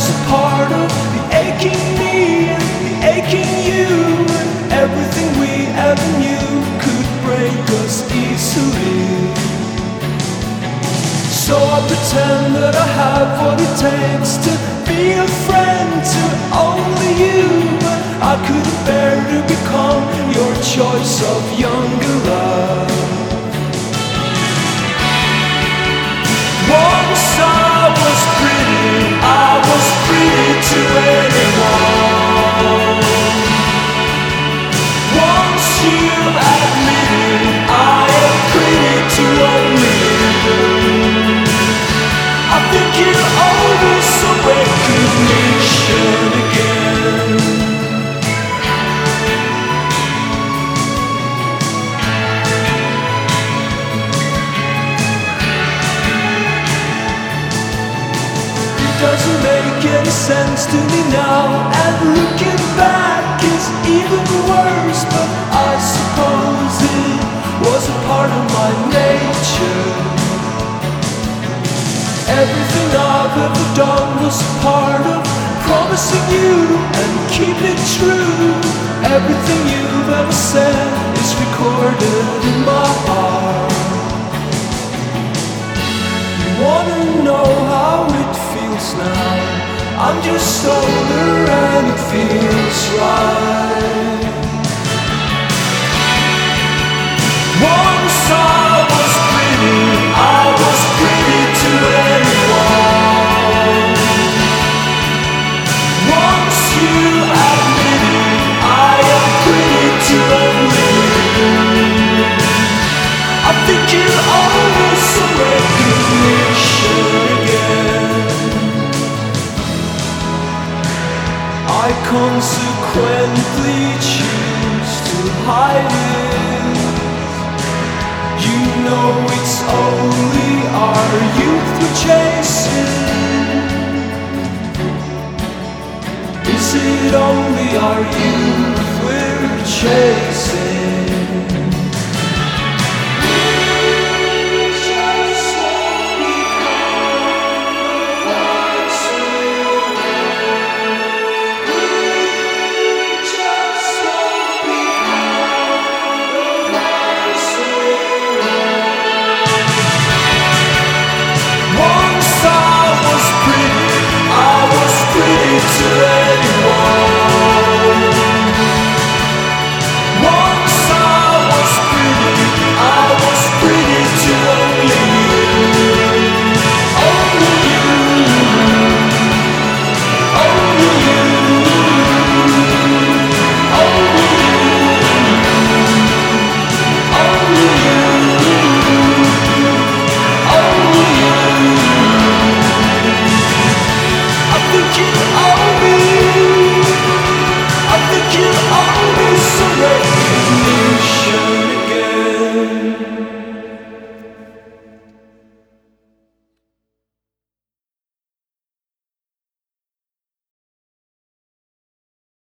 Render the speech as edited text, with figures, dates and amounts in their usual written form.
a part of the aching me and the aching you, and everything we ever knew could break us easily. So I pretend that I have what it takes to be a friend to only you, but I couldn't bear to become your choice of younger love. Once I was pretty to anyone. Once you admitted I am pretty to only you. I think you owe me some recognition again. Doesn't make any sense to me now, and looking back is even worse, but I suppose it was a part of my nature. Everything I've ever done was a part of promising you and keep it true. Everything you've ever said is recorded in my heart. You wanna know how it feels now? I'm just older and it feels right. Once I was pretty to anyone. Once you admitted I am pretty to only you. I think you owe me some recognition again. I consequently choose to hide it. You know it's only our youth we're chasing. Is it only our youth we're chasing?